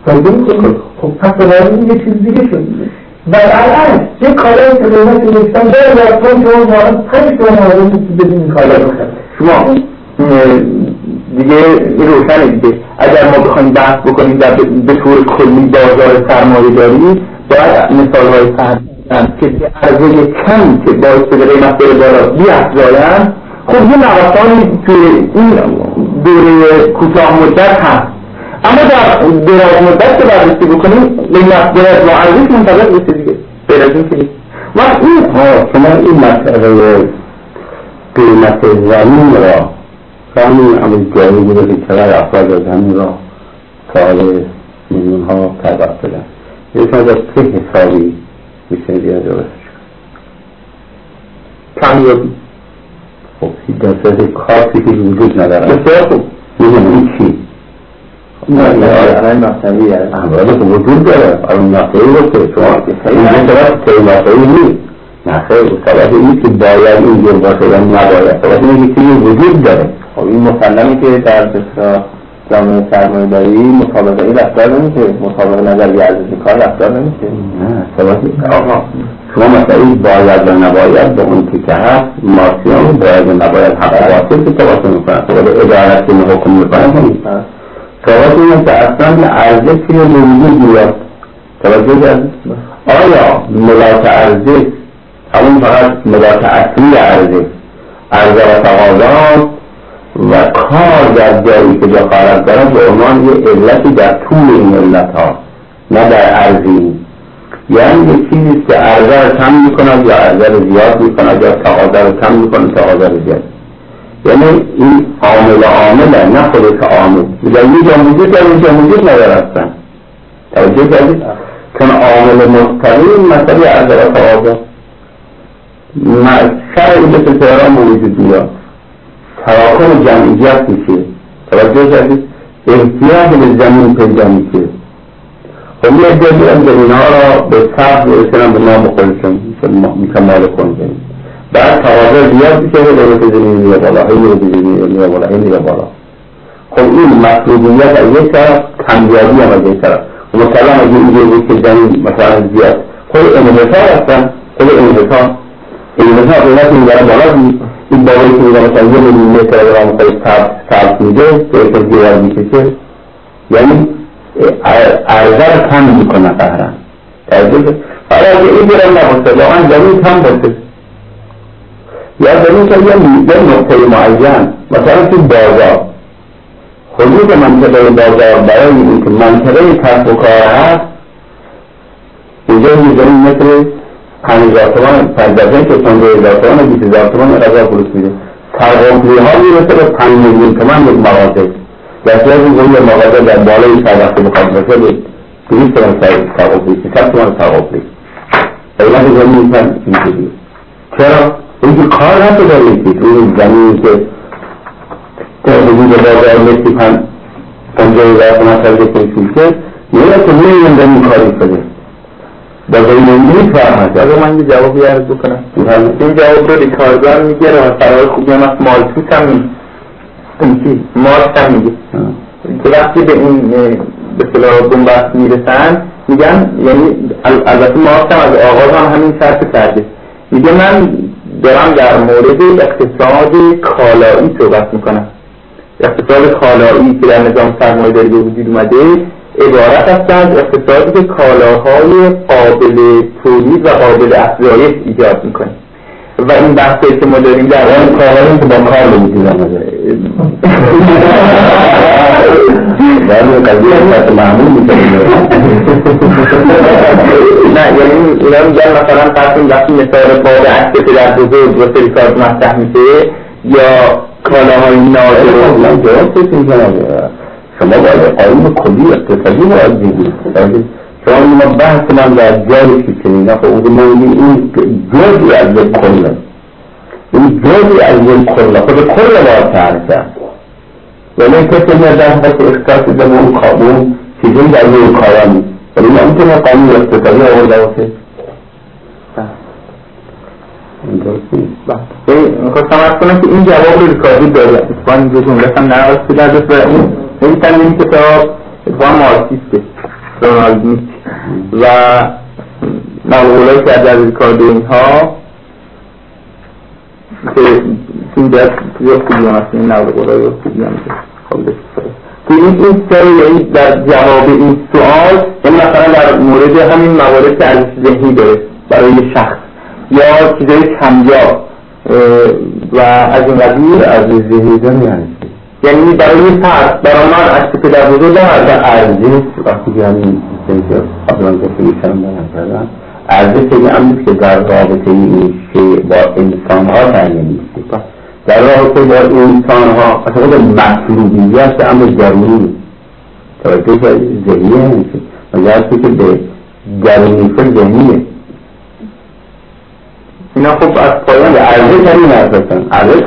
خب پس بنابراین یه چیز دیگه شد. برعکس یه کالایی که قیمت نوشتن 10,000 تومان شما مارد 5 تومان مارد بدین این کالا رو خرید. شما دیگه این روشنه دیگه. اگر ما بخوایم بحث بکنیم در به طور کلی بازار سرمایه داری باید مثال‌های فرد که عرضه کمی که باعث شده قیمت بره بالا بیافزایند. خب یه مقاطعی توی این دوره کوتاه مدت هست، اما در دراز مدت که بررسی بکنیم قیمت دراز با ارزش منطبق بشه دیگه غیر از این که نیست. وقت این شما این مسئله قیمت زمین را همین عمل جایی بوده که چقدر افراد زمین را سال میلیون ها طبق بدن یکی از چه حسابی میشه دیگه درست کمیابی. خب درصد کارتی که وجود نداره بسیار خوب میدونی چی؟ نه الان مصنوی هست امراض که وجود داره الان نقصه‌ای باشه شما این طرف تیماقه‌ای نیست نخیر سبب این که باید اینجور باشه یا نباید سبب این که چیزی وجود داره. خب این مسلمی که در بسیار جامعه سرمایه داری مسابقه ای رفتار نمیشه، مسابقه نظری ارزش کار رفتار نمیشه. نه سبب آقا شما مسئله باید و نباید به اون که هست مارسیان باید و نباید حق باطل که تواسط میکنن سبب ادارت که حکم میکنن سبب اینه که اصلا ارزش که نمیدید میاد توجه کرد آیا ملاک ارزش همون فقط ملاک اصلی ارزش عرضه و تقاضا و کار در جایی که دخالت دارن به عنوان یه علتی در طول این علت ها نه در ارزی، یعنی یه چیزیست که عرضه رو کم میکند یا عرضه رو زیاد میکند یا تقاضا رو کم میکند تقاضا رو زیاد، یعنی این عامله نه خودش عامل میگن یه جا وجود داره یه جا وجود نداره هستن توجه کردید چون عامل مستقیم مسئله عرضه و تقاضا شرعی مثل تهران وجود میاد تراکم جمعیت میشه توجه کردید احتیاج به زمین پیدا میشه. خب یه عده از زمین ها را به صرف برسنن به نام خودشون میشه مالک کنن بعد تقاضا زیاد میشه و دولت زمین میره بالا میره بالا. خب این مطلوبیت از یک طرف کمیابی هم از یک طرف مثلا اگه اینجا بود که زمین مثلا زیاد خود انحصار هستن خود انحصار قیمت این داره بالا این باقی که میگه مثلا 1 میلیون متر را مخواهی صرف میده که ایسا دیوار میکشه یعنی عرضه رو کم میکنه قهرن توجه حالا اگه این برم نباشه واقعا زمین کم باشه یا زمین که یه نقطه معین مثلا تو بازار حدود منطقه بازار برای این که منطقه کسب و کار هست اینجا زمین متر 5,000 تومان 15,000 که 15,000 تومان 20,000 تومان رضا فروش میده ترقاقلی ها میرسه به 5 میلیون تومان یک مغازه در صورتی که یه مغازه در بالای وقتی بخواد باشه به 200 تومان ترقاقلی 300 تومان ترقاقلی قیمت زمین میشن اینجوری چرا؟ اینکه کار نشده نیستید اون زمینی که حدود بازار مثل 50,000 تومان ترقاقلی میشه میره که میلیون زمین کاری شده با زمینی فرق هست. اگر من یه جوابی عرض بکنم این جواب رو ریکاردان میگه و فرای خوبی هم از مالتوس هم نیست مالت هم میگه که وقتی به این به صلاح بنبست میرسن میگن یعنی البته مالت هم از آغاز هم همین شرط کرده میگه من دارم در مورد اقتصاد کالایی صحبت میکنم. اقتصاد کالایی که در نظام سرمایه داری به وجود اومده عبارت است از اقتصادی که کالاهای قابل تولید و قابل افزایش ایجاد میکنه و این بحثی که ما داریم در اون کالایی که با کار نمیدید آمده باید قضیه اصلاح معمول میکنیم نه یعنی اینا میگن مثلا فرسون وقتی مثال باب عکس در بزرگ و سریکارد مفتح میشه یا کالاهای نادر من جواب بسیم شما باید قانون کلی اقتصادی باید بگید شما ما بحث من در جایی که چنین خب اون این جزی از یک کله این جزی از یک کله خود کل باید تعریف کرد یعنی کسی میاد در حقیقت اختصاصی در اون قانون چیزی در یک کارا نیست ولی ما میتونه قانون اقتصادی آورده باشه میخواستم ارز کنم که این جواب رو ریکاردی داره اتفاقا اینجا جملت هم نرسید در دست و این تنظیم کتاب اتفاقا مارکسیسته رونالد نیچ و نقل‌قولایی که از ریکاردو اینها که توی دست توی خوبی هم هست این نقل‌قولایی رو خوبی هم که این سری در جواب این سوال این مثلا در مورد همین موارد که ارزش ذهنی داره برای شخص یا چیزای کمجا و از این قبیل ارزش ذهنی داره یعنی برای فرد برای من از پدر بزرگ در ارزش وقتی که همین که قبلا گفتیشم کردن ارزش این امروز که در رابطه این شیء با انسان ها تعیین نیست در رابطه با انسان ها اصلا خود مطلوبیت امر درونی توجه که ذهنیه نمیشه مجرد که به درونی فر ذهنیه اینا خب از پایان ارزش همین ارزشن ارزش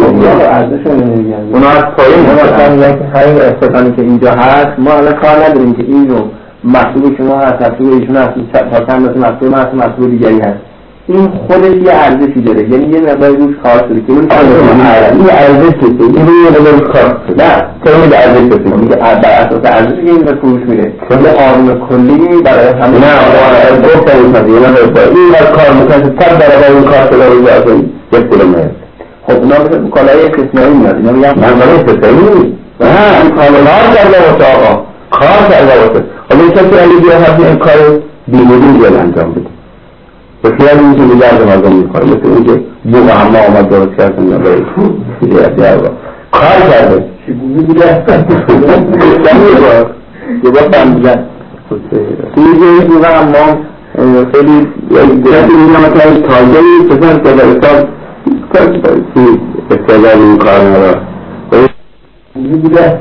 اونا از پایان مثلا میگن که همین استفانی که اینجا هست ما الان کار نداریم که این رو محصول شما هست محصول ایشون هست تا چند مثل محصول ما هست محصول دیگری هست این خودش یه ارزشی داره یعنی یه مقداری روش کار شده که اون این ارزش هست این رو یه مقداری کار شده نه چرا ارزش هست میگه بر اساس ارزشی که این به فروش میره چون آرم کلی برای همه نه گفتن این کار میکنه صد برابر این کار شده رو جازه یک کیلومتر خب اونا مثل کالای استثنایی میاد اینا میگن منظره استثنایی نه این کار کرده واسه آقا کار کرده واسه حالا این کسی اگه بیا هستی این کار بیمودی بیاد انجام بده بسیار این که میگرد مردم میخواه مثل این که بوغ همه آمد درست کردن یا باید کار کرده چی بوغی بوده یه با فهمیدن این بوغ همه خیلی کسی میگه مثلا تاجری پسر که در اصاب استعداد این کار ندار بوغی بوده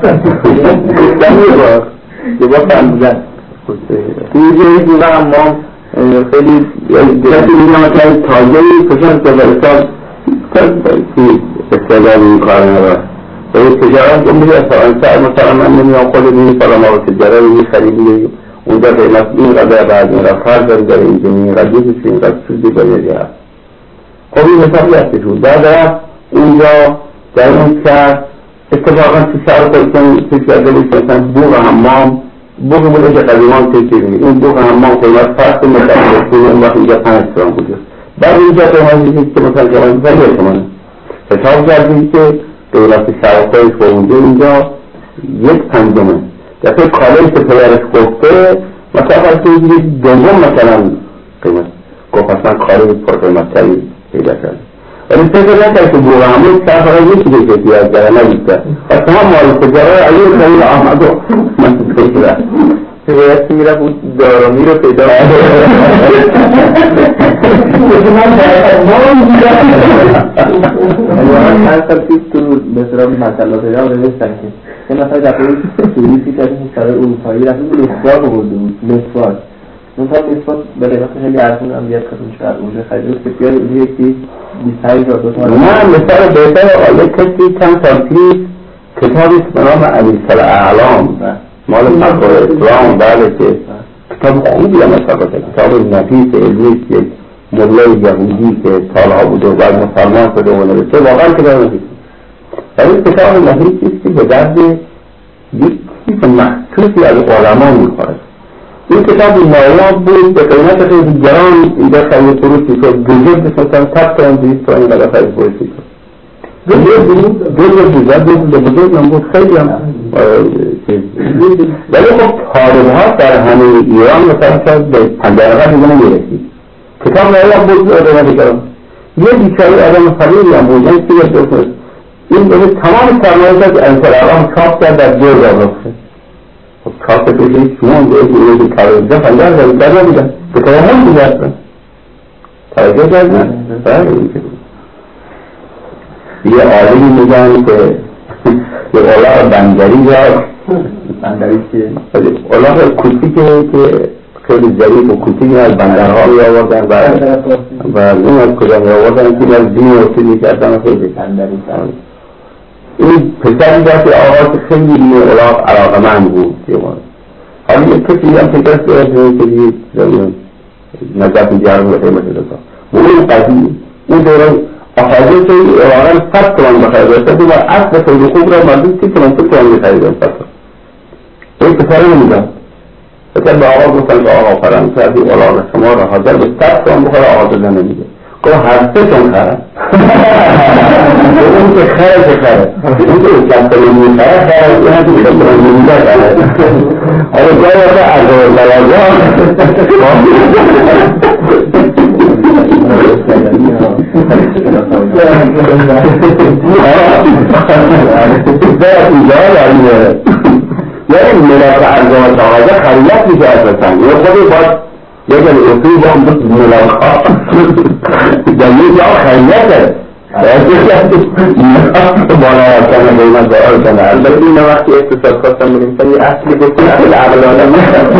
یه با فهمیدن این بوغ همه خیلی کسی میگه مثلا تاجری پسر که در اصاب استعداد این کار ندار تجارت که میگه مثلا من نمیام خود میگه سلام ها و تجارت میگه خریدی اونجا قیمت این قدر بعد این را فرد داری داره اینجا این قدر دیگه این قدر سودی باید هست خب این حسابی هستی شد در اونجا در اون شهر اتفاقا تو شهر خودتون توی کرده بودن بوغ حمام بوغ بوده که قدیمان تیکی بینید این بوغ حمام قیمت فرد متعلق اون وقت اینجا 5 تومن بوده بعد اینجا قیمت دیدید که مثلا قیمت ولی تومنه حساب کردید که قیمت شرافایش با اونجا اینجا 1/5 دفعه کالایی که پدرش گفته مثلا فرض کنید دوم مثلا قیمت گفت اصلا کاری پر قیمت‌تری پیدا کرد ولی فکر نکرد که بوغ همون شرف را یکی که احتیاج داره نبیده اصلا هم مال تجاره علیه خیلی آمد و من فکره باید که میرفت اون دارامی رو پیدا من چند سال پیش تو مثلا مسئله پیدا نوشتن که یه نفر دفعه توریستی که این سال اروپایی رفت بود مسواک برده بود مسواک اون تا مسواک به قیمت خیلی ارزون هم بیاد کتون شد اونجا خریده که بیاد یکی 25,000 تومان نه مثلا بهتر آیه کسی چند سال پیش کتابی به نام علیسل اعلام مال مقر اسلام بله که کتاب خوبی هم کتاب نفیس علمیست یک مولای یهودی که سالها بوده و بعد مسلمان شده و نوشته واقعا کتاب نفیسی ولی کتاب نفیسیست که به درد یک چیز مخصوصی از علما میخورد این کتاب نایاب بود به قیمت خیلی گران اینجا خیلی فروشی شد بزرگ مثلا 100 تومن 200 تومن قدر خیلی فروشی شد بزرگ من بود خیلی هم ولی خب طالب‌ها در همه ایران مثلا شاید به 50 دیگه نمیرسید کتاب نایاب بود قیمت گران یه بیچاره آدم خلیلی هم بود یعنی چیز دوست این به تمام سرمایه که انترالام چاپ کرد در 2000 رفته خب چاپ بگید شما به این کارونجا 50,000 دریا بودن به تمام دیگه هستن توجه کردن؟ یه عالمی میگن که یه اولاق بندری یا بندری که اولاق کوچیکه که خیلی ظریف و کوچیکی از بندرها می آوردن و این از کجا می آوردن که از دین و سیدی کردن خیلی بندری این پسری داشت آقا خیلی این اولاق علاقمند بود حالا یک کسی هم پسر داشت که دیگه نجات جرم و قیمت داشت اون قضیه اون دوره احاجه که واقعا 100 تومن بخرید داشته و اصل خیلی خوب را مردم 30 تومن بخریدن این پسر نمیداد بکر به آقا گفتن که آقا فرم کردی اولاغ شما را حاضر به 100 تومن بخوره آقا داده نمیده گفت هر 3 تومن خره اون که خره اون که 100 تومن میخره خره اون هم که 100 تومن نمیده خره حالا جای وقت عرض بلازان یعنی ملاک ارزان تقاضا خریت میشه اساسا یه خودی باید یه جل اصول با هم دوست ملاک ها در یه جا خریته بالا آسان قیمت دار کنه البته این وقتی اقتصاد خواستم بودیم یه اصلی گفتیم اصل عمل آدم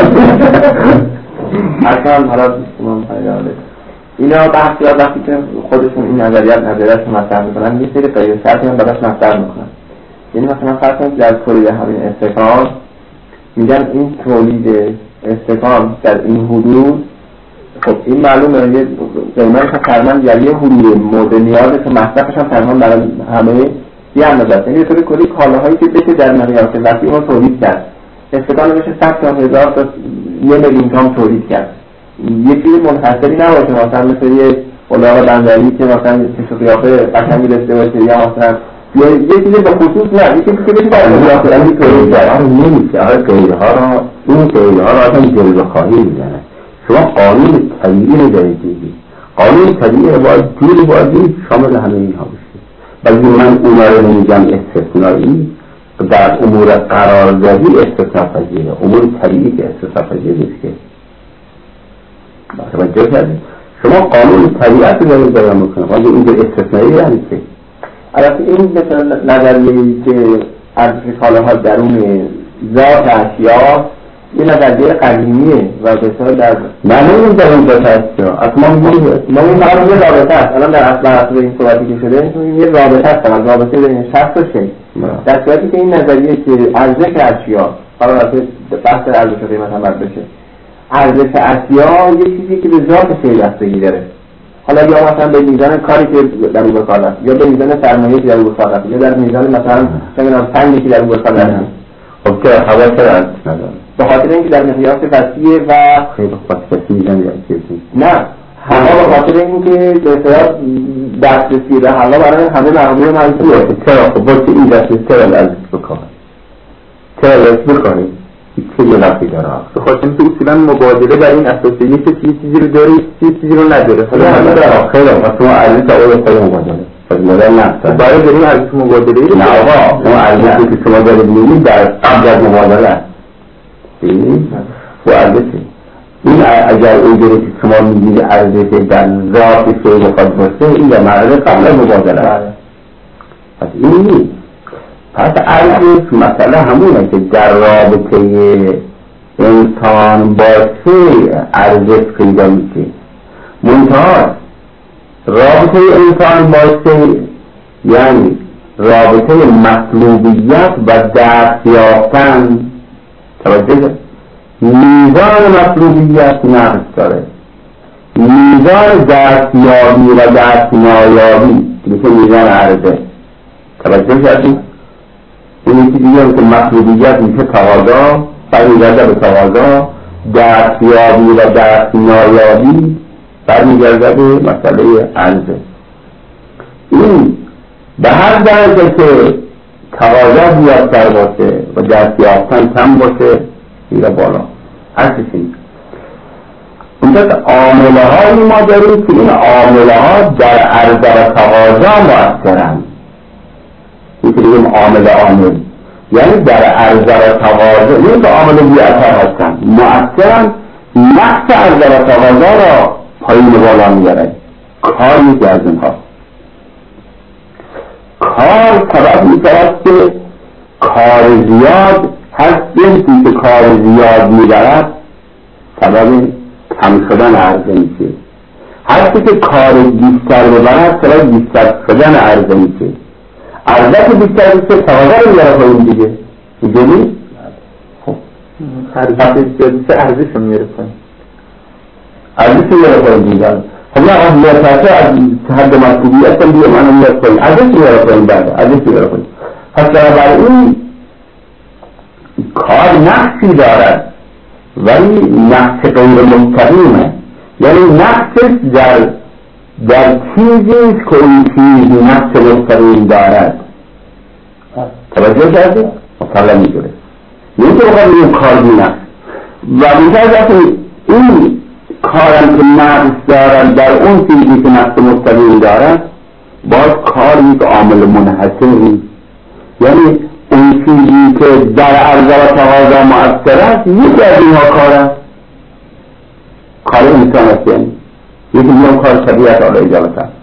اصلا حالا اینا بحثی ها وقتی که خودشون این نظریت مطرح میکنن یه سری قید شرطی هم براش مطرح میکنن. یعنی مثلا فرض کنید در تولید همین استحکام میگن این تولید استحکام در این حدود، خب این معلومه یه قیمت تقریبا در یه حدود مورد نیازه که مصرفش هم تقریبا برای همه یه اندازه است. یعنی به طور کلی کالاهایی که بشه در مقیاس وسیع اون تولید کرد، استحکام بشه 100 تا 1000 تا 1 میلیون تام تولید کرد. یه چیز منحصری نباشه مثلا مثل یه الاغ بندری که مثلا کشو قیافه قشنگی داشته باشه یا مثلا یه چیز به خصوص نه، یه چیزی که بشه در مقیاس تولید کرد. نمیشه آره قیدها را این قیدها را آدم جلوه خواهی میزنه. شما قانون طبیعی رو دارید دیدید، قانون طبیعی باید جوری باید شامل همه اینها بشه. ولی من اونا رو نمیگم استثنایی، در امور قراردادی استثناء پذیره، امور طبیعی که استثناء پذیر نیست که توجه کردید. شما قانون طبیعت رو دارید بیان میکنید ولی اینجا استثنایی یعنی چه؟ البته این مثلا نظریه‌ای که ارزش کالاها درون ذات اشیا یه نظریه قدیمیه و بسیار در معلومه در اون ذات اشیا اصلا ما این فقط یه رابطه است. الان در اصل این صحبتی که شده یه رابطه است، فقط رابطه بین شخص و شی. در صورتی که این نظریه که ارزش اشیا، حالا البته بحث ارزش قیمت هم باید بشه، ارزش اشیا یه چیزی که به ذات شی بستگی داره. حالا یا مثلا به میزان کاری که در اون کار است، یا به میزان سرمایه‌ای که در اون کار است، یا در میزان مثلا چه می‌دونم فنی که در اون کار است. خب که هوا چرا ارزش نداره؟ به خاطر اینکه در مقیاس وسیع و خیلی خاصی میزنه نه هوا به خاطر اینکه به اصطلاح دسترسی به هوا برای همه مردم منظوره. چرا خب باید این دسترسی چرا ارزش بکنه؟ چرا ارزش بکنه؟ چه یه لفظی داره؟ به خاطر اینکه اصولا مبادله بر این اساسه یه چیزی رو داره یه چیزی رو نداره. خیلی وقتی ما ارزش آقای خیلی مبادله مدل نفت باید داریم ارزش مبادله رو نه آقا اون ارزشی که شما دارید می‌بینید در قبل از مبادله است. و ارزشه این اگر اونجوری که شما می‌گید ارزش در ذات شی بخواد باشه این در مرحله قبل از مبادله است. پس این نیست. پس ارزش مسئله همونه که در رابطه انسان باشه ارزش پیدا میشه. منتها رابطه انسان باشه یعنی رابطه مطلوبیت و دست یافتن. توجه میزان مطلوبیت نقص داره، میزان دستیابی و دست نایابی میشه میزان عرضه. توجه کردید؟ این یکی دیگه که مطلوبیت میشه تقاضا، برمیگرده به تقاضا، دستیابی و دست نایابی برمیگرده به مسئله عرضه. این به هر درجه که تقاضا زیادتر باشه و دست یافتن کم باشه میره بالا. هرچیزی اونجا که عامله هایی ما داریم که این عامله ها در عرضه و تقاضا مؤثرن. این که بگیم عامل یعنی در عرضه و تقاضا، این که عامل بی‌اثر هستن مؤثرن، نقص عرضه و تقاضا را پایین بالا میبره. کار یکی از اینها. کار سبب میشود که کار زیاد هر جنسی که کار زیاد میبرد سبب کم شدن عرضه میشه. هر که کار بیشتر ببرد سبب بیشتر شدن عرضه میشه. عرضه که بیشتر میشه تقاضا رو میاره پایین دیگه. میدونی؟ خب عرضه بیشتر ارزش رو میاره پایین. ارزش رو میاره پایین دیگه. خب نه از مرتفع از حد مطلوبیت هم دیگه منو میاره پایین. ارزش رو میاره پایین بعد. ارزش رو میاره پایین. پس بنابراین کار نقصی دارد ولی نقص غیر مستقیمه، یعنی نقص در چیزی که اون چیز نقص مستقیم دارد. توجه کردید؟ مثلا میگه نمیشه بخواد این کار بی نقص و میگه این کارم که نقص دارد در اون چیزی که نقص مستقیم دارد باز کاری که عامل منحصری، یعنی اون چیزی که در عرضه و تقاضا مؤثر است یکی از اینها کار است، کار انسان است، یعنی یکی میان کار طبیعت آلا اجابت است.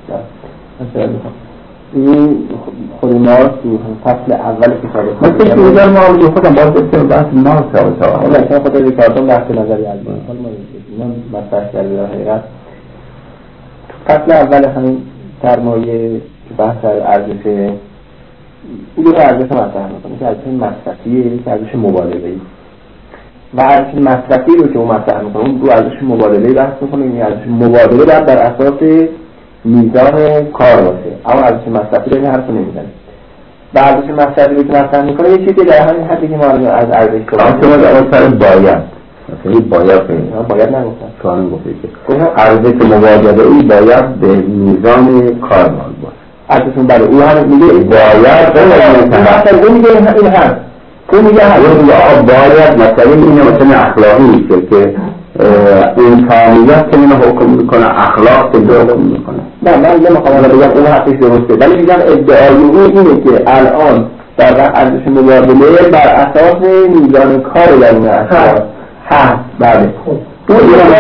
این خود مارس تو فصل اول کتاب مثل که اینجا ما رو خودم باز بسیم بحث مارس ها لکن خود ریکاردون بحث نظری از من مطرح کرده در حقیقت تو فصل اول همین سرمایه بحث ارزش اون ارزش مطرح میکنه که ارزش مصرفیه که ارزش مبادله‌ای و ارزش مصرفی رو که اون مطرح میکنه اون رو ارزش مبادله‌ای بحث میکنه. این ارزش مبادله بر اساس میزان کار باشه، اما ارزش مصرفی رو این حرف نمیزنه و ارزش مصرفی رو که مطرح میکنه یه چیزی در همین حدی که ما از ارزش شما در اون سر باید مثلا باید نگفتم قانون گفته که ارزش مبادله‌ای باید به میزان کارمان باشه. ارزشون بله او هم میگه باید مثلا اون میگه این هم اون میگه باید مثلا اینه مثلا اخلاقی میشه که انسانیت که اینو حکم میکنه، اخلاق که حکم میکنه. نه من نمیخوام بگم اون حقیقی درسته، ولی میگم ادعای او اینه که الان در ارزش مبادله بر اساس میزان کار در این اساس هست. بله اون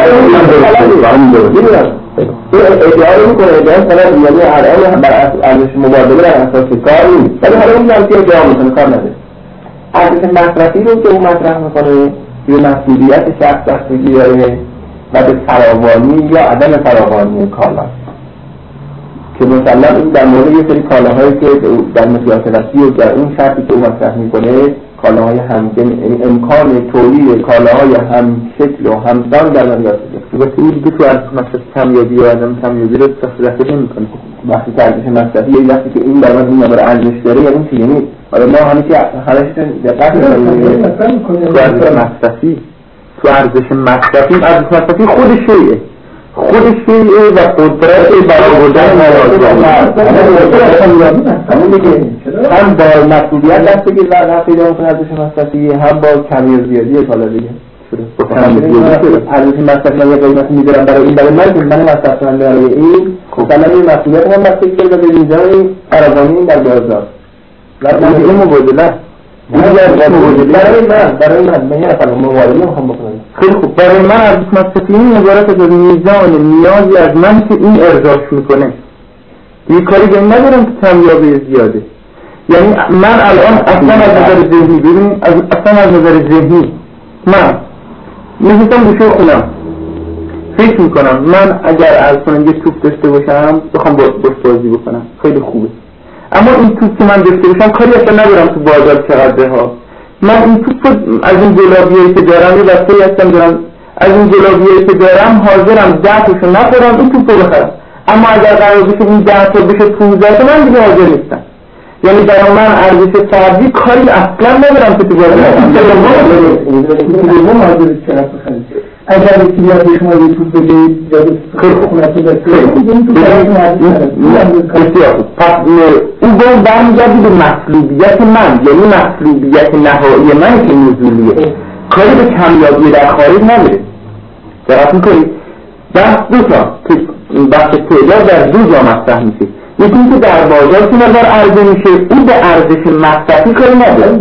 ادعای میکنه ادعای طرف یعنی الان بر ارزش مبادله بر اساس کار نیست، ولی حالا اون هم که ادعا میکنه کار نداره. ارزش مصرفی رو که اون مطرح میکنه به مسئولیت شخص دستگی داره و به فراوانی یا عدم فراوانی کالا که مثلا این در مورد یه سری کالاهایی که در مقیاس وسیع و در اون شرطی که او مطرح میکنه کالاهای همگن امکان تولید کالاهای هم شکل و همسان در مقیاس وسیع و این دیگه تو ارزش مصرفی کمیابی و عدم کمیابی رو تصریح نمیکنه. وقتی که ارزش مصرفی یه وقتی که این در من این نظر ارزش داره یعنی چی؟ یعنی حالا ما همه که حالشون دقت می‌کنیم تو ارزش مصرفی ارزش مصرفی خود شیعه و قدرت برآوردن هم با مسئولیت دست بگیر و پیدا کنه ارزش مصرفی، هم با کمی و زیادی کالا دیگه. ارزش مصرفی من یه قیمت می‌ذارم برای این برای من مصرف کننده برای این مثلا این مسئولیت هم بستگی داره به میزان فراوانی در بازار و این مبادله برای من یه نفر مبادله میخوام بکنم. خیلی خوب، برای من ارزش مصرفی این عبارت از میزان نیازی از من که این ارضاش میکنه. یه کاری به این ندارم که کمیابی زیاده، یعنی من الان اصلا از نظر ذهنی ببینیم اصلا از نظر ذهنی من میخواستم گوشه خونم فکر میکنم من اگر از کنم یه توپ داشته باشم بخوام باش بازی بکنم خیلی خوبه، اما این توپ که من داشته باشم کاری اصلا ندارم تو بازار چقدره ها. من این توپ از این گلابیایی که دارم یه بسته هستم دارم از این گلابیایی که دارم حاضرم 10 تاشو نخورم این توپ رو بخرم، اما اگر قرار بشه این 10 تا بشه 15 تا من دیگه حاضر نیستم. یعنی برای من ارزش فردی کاری اصلا ندارم که تو بازار اگر یکی بیاد شما یه توپ بدهید یا خونتون بسیار پس این باید برمیگردی به مطلوبیت من، یعنی مطلوبیت نهایی من که نزولیه، کاری به کمیابی در خارج نداره. دقت میکنید بحث دو تا بحث تعداد در دو جا مطرح میشه، یکی اینکه در بازار که نظر عرضه میشه اون به ارزش مصرفی کاری نداره.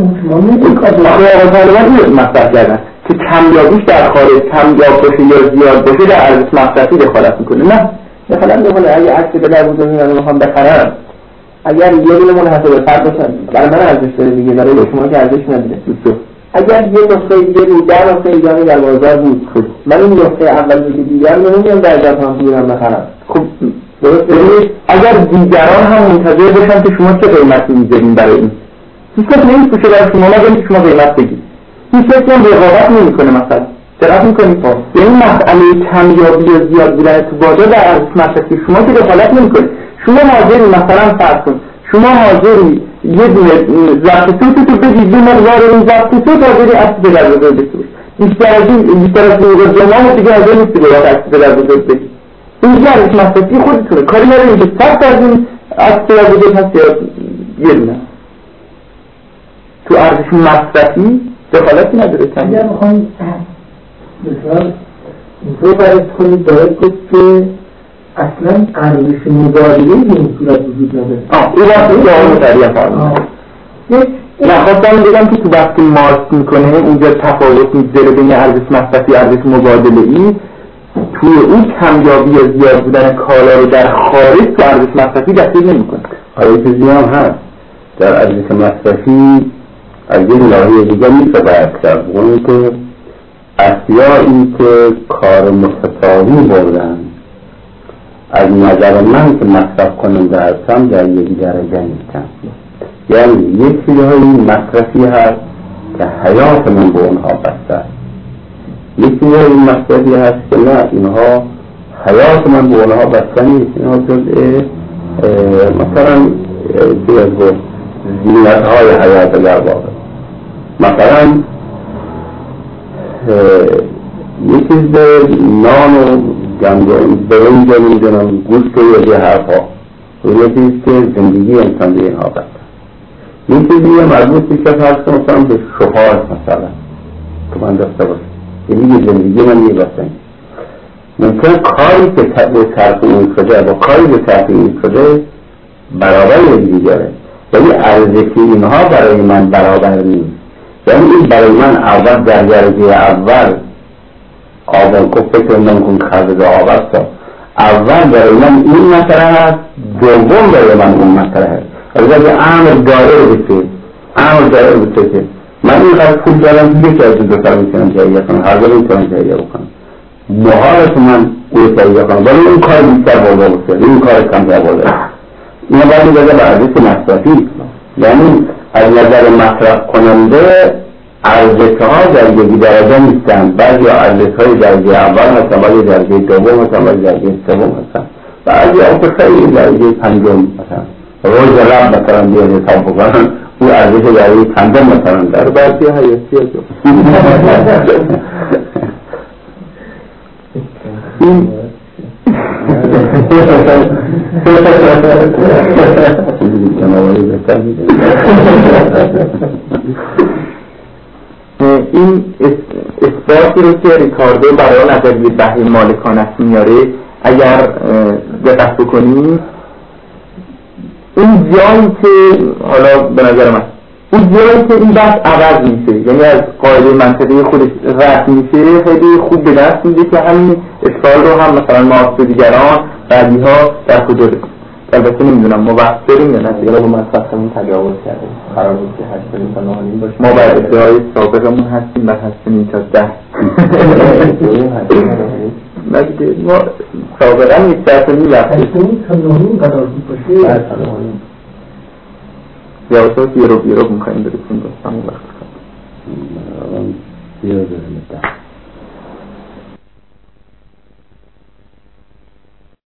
این مطرح کردن که کمیابیش در خارج کمیاب باشه یا زیاد باشه در ارزش مصرفی دخالت میکنه. نه دخالت نمیکنه. اگه عکس به در بزرگی من میخوام بخرم اگر یه دونه منحصر به فرد باشن برای من ارزش داره دیگه، برای شما که ارزش نداره. اگر یه نقطه یه رو در نقطه ایجانی در بازار بود خب من این نقطه اول رو که دیگر نمیدونم در جهت هم بودم بخرم. خب درست اگر دیگران هم منتظر باشن که شما چه قیمتی میذارین برای این هیچ کس نمیشه برای شما نگم که شما قیمت بگید، هیچ کسی هم رقابت نمیکنه. مثلا دقت میکنید یعنی مسئله کمیابی و زیاد بودن تو بازار در ارزش مصرفی شما که دخالت نمیکنه. شما حاضری مثلا فرض کن شما حاضری یه دونه ضبط صوت تو بدی دو مقدار این ضبط صوت تا بری اصل پدر بزرگ بسوش بیشتر از این جمعه دیگه از این نیستی باید اصل پدر بزرگ بدی این جرش مصرفی خودتونه کاری نداره اینکه 100 از این اصل پدر بزرگ هست یا یه دونه تو ارزش مصرفی دخالتی نداره چند اگر میخوایم بسیار اینطور برش کنید باید گفت که اصلا ارزش مبادله به این صورت وجود نداره این وقت این جواب سریع فرمونه نخواستم بگم که تو وقتی مارکس میکنه اونجا تفاوت میذاره بین ارزش مصرفی ارزش مبادله ای توی اون کمیابی یا زیاد بودن کالا رو در خارج تو ارزش مصرفی دخیل نمیکنه. آیا چیزی هم هست در ارزش مصرفی از این ناحیه دیگه میشه باید کرد اون که اشیایی که کار متفاوی بردن از نظر من که مصرف کننده هستم در یک درجه نیستم، یعنی یک چیزهای مصرفی هست که حیات من به اونها بسته است، یک چیزهای مصرفی هست که نه اینها حیات من به اونها بسته نیست، اینها جزء مثلا زینت های حیات در واقع. مثلا یک چیز نان و گندم برنج و میدونم گوشت و یه حرفا و یه چیز که زندگی انسان به اینها بسته. یک چیزی مربوط میشه فرض کنم به شفاعت مثلا که من داشته باشه یعنی زندگی من یه بسته. ممکن کاری که به طرف این شده با کاری به طرف این شده برابر یکی داره، ولی ارزشی اینها برای من برابر نیست. یعنی این برای من اول در درجه اول آبان که فکر نمی‌کنم خرد آب است، اول برای من این مسئله هست، دوم برای من اون مسئله هست. اگر امر دائر بشه که من این قدر پول دارم یکی از دو سر میتونم تهیه کنم، هر دو میتونم تهیه بکنم، محالت من اون تهیه کنم، ولی اون کار بیشتر بالا بشه، این کار کمتر بالا بشه. این باید بگه به ارزش مصرفی، یعنی از نظر مصرف کننده ارزش‌ها در یکی درجه نیستن، بعضی ارزش‌های درجه اول هستن، بعضی درجه دوم هستن، بعضی درجه سوم هستن، بعضی هم خیلی درجه پنجم مثلا روز رب مثلا بیان حساب بکنن او ارزش درجه پنجم مثلا در بعضی حیاتی هست. این اثباتی رو که ریکاردو برای نظریه بهره مالکانش میاره اگر دقت بکنیم اون جایی که حالا به نظر من اون جایی که این بحث عوض میشه، یعنی از قاعده منطقی خودش رد میشه، خیلی خوب به دست میده که همین اشکال رو هم مثلا مارکس و دیگران بعدی ها در کجا رسید. البته نمیدونم ما بحث داریم یا نه، دیگه با مصرفمون تجاوز کردیم، قرار بود که 8 تا 9 باشه، ما بر ادعای سابقمون هستیم و هستیم تا 10 نه دیگه ما سابقا یک ساعت میرفتیم 8 تا 9 قرار بود باشه یا واسه یه رو میخواییم برسیم دستمون وقت